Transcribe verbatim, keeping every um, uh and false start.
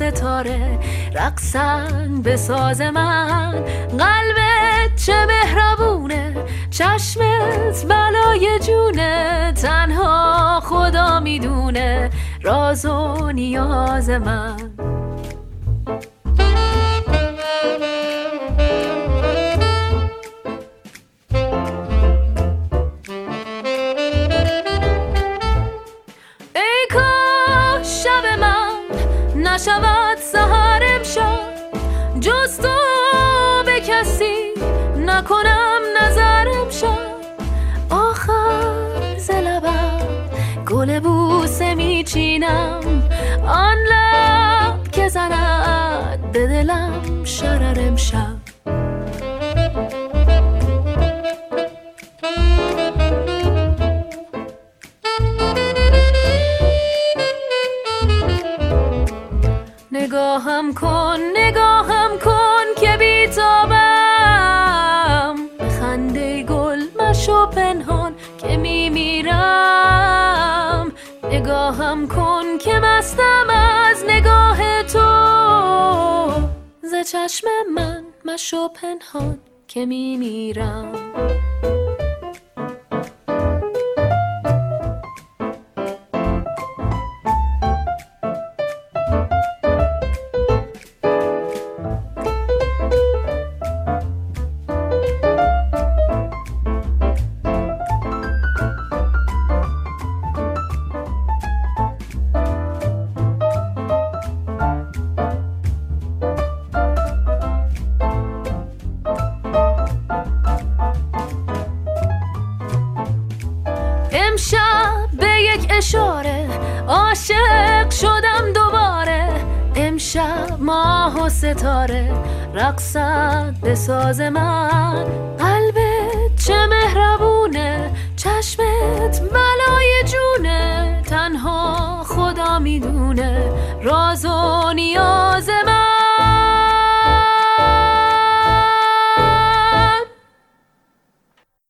ستاره رقصن به ساز من. قلبت چه مهربونه، چشمت بلای جونه، تنها خدا میدونه راز و نیاز من. ای کاش شب من نشود سحر امشب، جز تو به کسی نکنم نظر امشب. آخر ز لبم گل بوسه میچینم، آن لب که زند به دلم شرر امشب. نگاهم کن نگاهم کن که بیتابم، به خنده گل مشو پنهان که میمیرم. نگاهم کن که مستم از نگاه تو، ز چشم من مشو پنهان که میمیرم. امشب به یک اشاره عاشق شدم دوباره. امشب ماه و ستاره رقصد به ساز من. قلبت چه مهربونه، چشمت بلای جونه، تنها خدا میدونه راز و